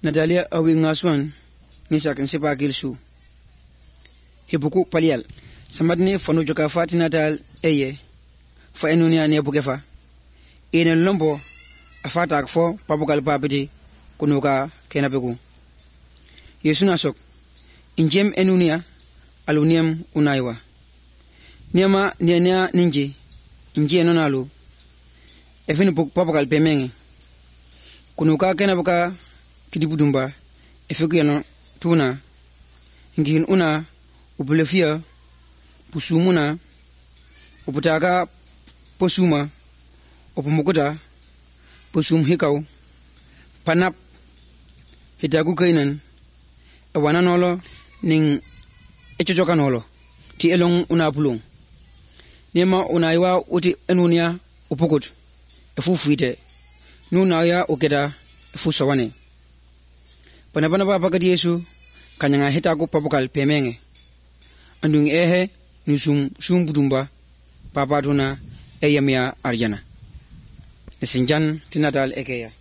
Natalia awi ngaswan nisak nsipa kilsu. Hibuku palial. Samadni fanu joka fati natal eye. Fa enunia ne bukefa. Ene lombo afata akfo papukal papiti kunuka kenapeku. Yesu nasok. Injem enunia aluniam unaiwa. Niama niania ninji. Inji enonalu. Efini papukal pemenge. Kunuka kenapeku kidibudumba efekuyano tuna ngin una upulefia pusumuna uputaka posuma upumukuta posum hikau panap hitaku kainan awananolo ning echochokanolo ti elong una pulung nema unaiwa uti enunia upukut efufuite nuna ya ukeda efusawane. Panapana papa kati Yesu kanyanga hitaku papukal pemenge. Andung ehe nusum budumba papa tuna eyamia arjana. Nesinjan tinatal ekeya.